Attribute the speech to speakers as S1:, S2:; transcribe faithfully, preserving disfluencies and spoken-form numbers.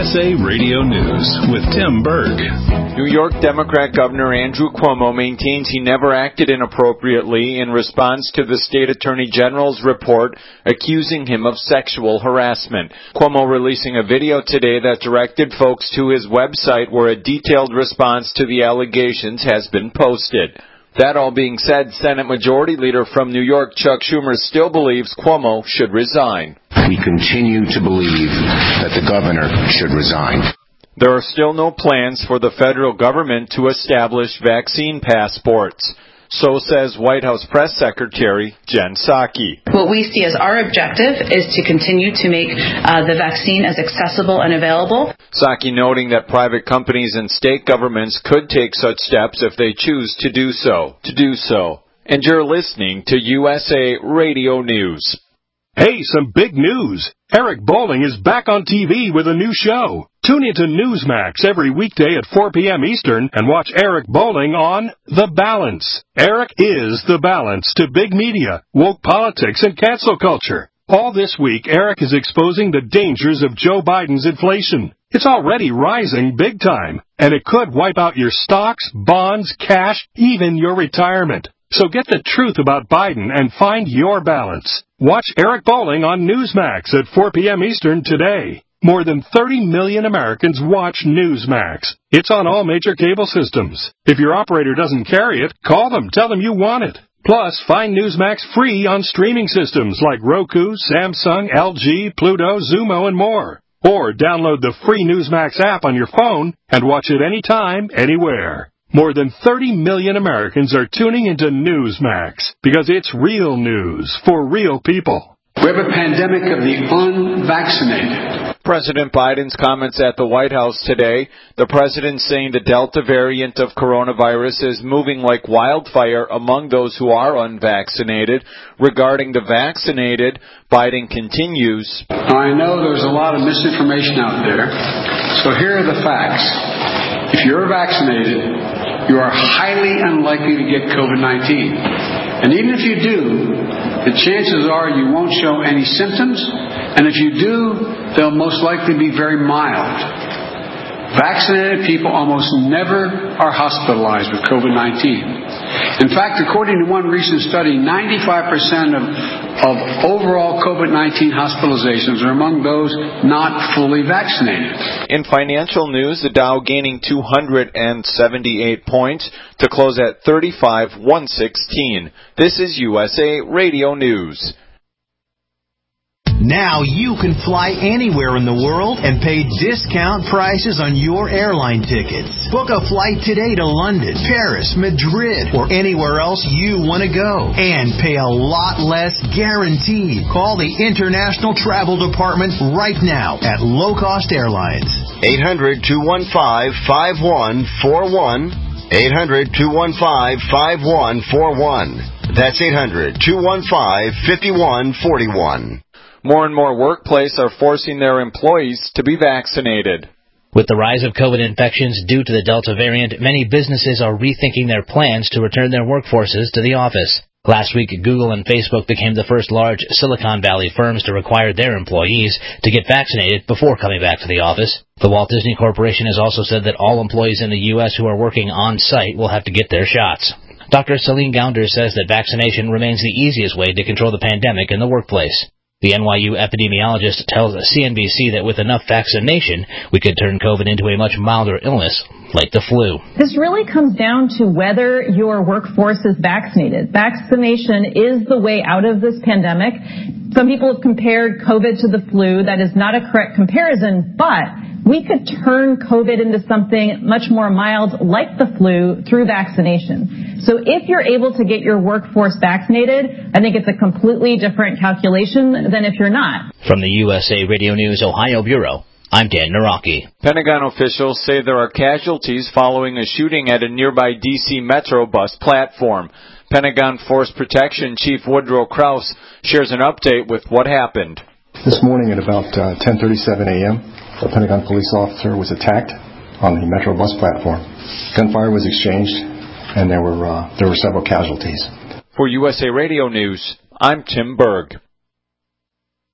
S1: S A Radio News with Tim Berg.
S2: New York Democrat Governor Andrew Cuomo maintains he never acted inappropriately in response to the state attorney general's report accusing him of sexual harassment. Cuomo releasing a video today that directed folks to his website where a detailed response to the allegations has been posted. That all being said, Senate Majority Leader from New York, Chuck Schumer, still believes Cuomo should resign.
S3: We continue to believe that the governor should resign.
S2: There are still no plans for the federal government to establish vaccine passports. So says White House Press Secretary Jen Psaki.
S4: What we see as our objective is to continue to make uh, the vaccine as accessible and available.
S2: Psaki noting that private companies and state governments could take such steps if they choose to do so. To do so. And you're listening to U S A Radio News.
S5: Hey, some big news. Eric Bolling is back on T V with a new show. Tune into Newsmax every weekday at four p.m. Eastern and watch Eric Bolling on The Balance. Eric is the balance to big media, woke politics, and cancel culture. All this week, Eric is exposing the dangers of Joe Biden's inflation. It's already rising big time, and it could wipe out your stocks, bonds, cash, even your retirement. So get the truth about Biden and find your balance. Watch Eric Bolling on Newsmax at four p.m. Eastern today. More than thirty million Americans watch Newsmax. It's on all major cable systems. If your operator doesn't carry it, call them. Tell them you want it. Plus, find Newsmax free on streaming systems like Roku, Samsung, L G, Pluto, Zumo, and more. Or download the free Newsmax app on your phone and watch it anytime, anywhere. More than thirty million Americans are tuning into Newsmax because it's real news for real people.
S6: We have a pandemic of the unvaccinated.
S2: President Biden's comments at the White House today. The president saying the Delta variant of coronavirus is moving like wildfire among those who are unvaccinated. Regarding the vaccinated, Biden continues.
S6: Now, I know there's a lot of misinformation out there, so here are the facts. If you're vaccinated, you are highly unlikely to get COVID nineteen. And even if you do, the chances are you won't show any symptoms, and if you do, they'll most likely be very mild. Vaccinated people almost never are hospitalized with COVID nineteen. In fact, according to one recent study, ninety-five percent of, of overall COVID nineteen hospitalizations are among those not fully vaccinated.
S2: In financial news, the Dow gaining two hundred seventy-eight points to close at thirty-five thousand one hundred sixteen. This is U S A Radio News.
S7: Now you can fly anywhere in the world and pay discount prices on your airline tickets. Book a flight today to London, Paris, Madrid, or anywhere else you want to go. And pay a lot less guaranteed. Call the International Travel Department right now at Low Cost Airlines.
S8: eight hundred, two one five, five one four one. eight hundred, two one five, five one four one. That's eight hundred, two one five, five one four one.
S2: More and more workplaces are forcing their employees to be vaccinated.
S9: With the rise of COVID infections due to the Delta variant, many businesses are rethinking their plans to return their workforces to the office. Last week, Google and Facebook became the first large Silicon Valley firms to require their employees to get vaccinated before coming back to the office. The Walt Disney Corporation has also said that all employees in the U S who are working on-site will have to get their shots. Doctor Celine Gounder says that vaccination remains the easiest way to control the pandemic in the workplace. The N Y U epidemiologist tells C N B C that with enough vaccination, we could turn COVID into a much milder illness, like the flu.
S10: This really comes down to whether your workforce is vaccinated. Vaccination is the way out of this pandemic. Some people have compared COVID to the flu. That is not a correct comparison, but we could turn COVID into something much more mild like the flu through vaccination. So if you're able to get your workforce vaccinated, I think it's a completely different calculation than if you're not.
S9: From the U S A Radio News Ohio Bureau, I'm Dan Naraki.
S2: Pentagon officials say there are casualties following a shooting at a nearby D C Metro bus platform. Pentagon Force Protection Chief Woodrow Krause shares an update with what happened.
S11: This morning at about uh, ten thirty-seven a.m., a Pentagon police officer was attacked on the Metro bus platform. Gunfire was exchanged, and there were uh, there were several casualties.
S2: For U S A Radio News, I'm Tim Berg.